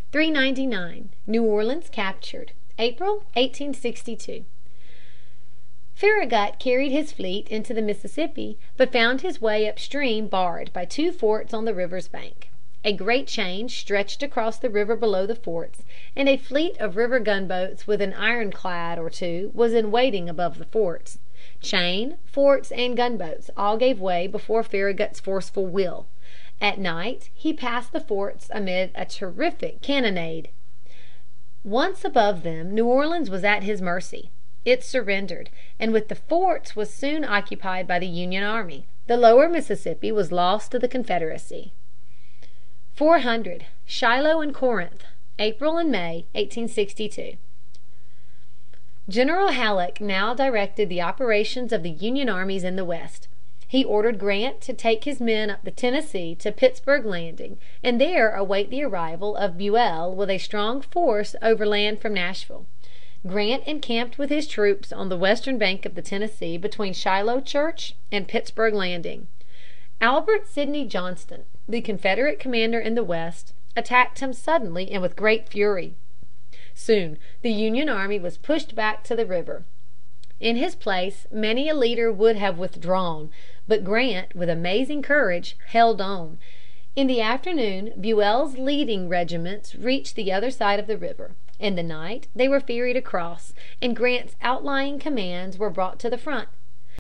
399. New Orleans captured, April, 1862. Farragut carried his fleet into the Mississippi, but found his way upstream barred by two forts on the river's bank. A great chain stretched across the river below the forts, and a fleet of river gunboats with an ironclad or two was in waiting above the forts. Chain, forts, and gunboats all gave way before Farragut's forceful will. At night he passed the forts amid a terrific cannonade. Once above them, New Orleans was at his mercy. It surrendered, and with the forts was soon occupied by the Union army. The lower Mississippi was lost to the Confederacy. 400. Shiloh and Corinth, April and May, 1862. General Halleck now directed the operations of the Union armies in the West. He ordered Grant to take his men up the Tennessee to Pittsburg Landing, and there await the arrival of Buell with a strong force overland from Nashville. Grant encamped with his troops on the western bank of the Tennessee between Shiloh Church and Pittsburg Landing. Albert Sidney Johnston, the Confederate commander in the West, attacked him suddenly and with great fury. Soon the Union army was pushed back to the river. In his place many a leader would have withdrawn, but Grant, with amazing courage, held on. In the afternoon Buell's leading regiments reached the other side of the river. In the night they were ferried across, and Grant's outlying commands were brought to the front.